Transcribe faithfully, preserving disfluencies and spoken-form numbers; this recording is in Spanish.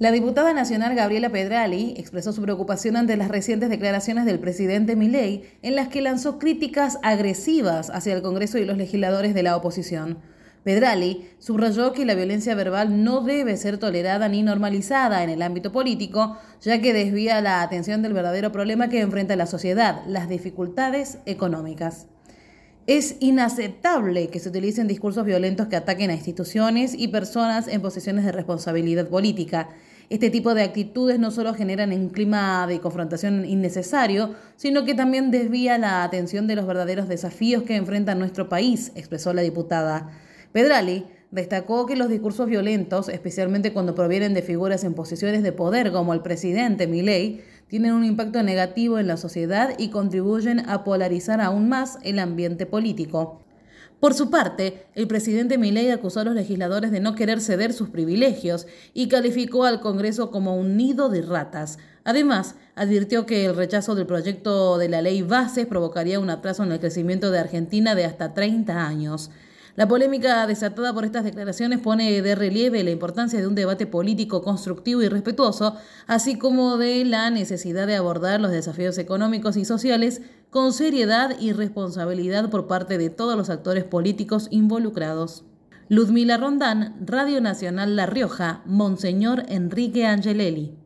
La diputada nacional Gabriela Pedrali expresó su preocupación ante las recientes declaraciones del presidente Milei, en las que lanzó críticas agresivas hacia el Congreso y los legisladores de la oposición. Pedrali subrayó que la violencia verbal no debe ser tolerada ni normalizada en el ámbito político, ya que desvía la atención del verdadero problema que enfrenta la sociedad, las dificultades económicas. Es inaceptable que se utilicen discursos violentos que ataquen a instituciones y personas en posiciones de responsabilidad política. Este tipo de actitudes no solo generan un clima de confrontación innecesario, sino que también desvía la atención de los verdaderos desafíos que enfrenta nuestro país, expresó la diputada. Pedrali destacó que los discursos violentos, especialmente cuando provienen de figuras en posiciones de poder como el presidente Milei, tienen un impacto negativo en la sociedad y contribuyen a polarizar aún más el ambiente político. Por su parte, el presidente Milei acusó a los legisladores de no querer ceder sus privilegios y calificó al Congreso como un nido de ratas. Además, advirtió que el rechazo del proyecto de la ley Bases provocaría un atraso en el crecimiento de Argentina de hasta treinta años. La polémica desatada por estas declaraciones pone de relieve la importancia de un debate político constructivo y respetuoso, así como de la necesidad de abordar los desafíos económicos y sociales con seriedad y responsabilidad por parte de todos los actores políticos involucrados. Ludmila Rondán, Radio Nacional La Rioja, Monseñor Enrique Angelelli.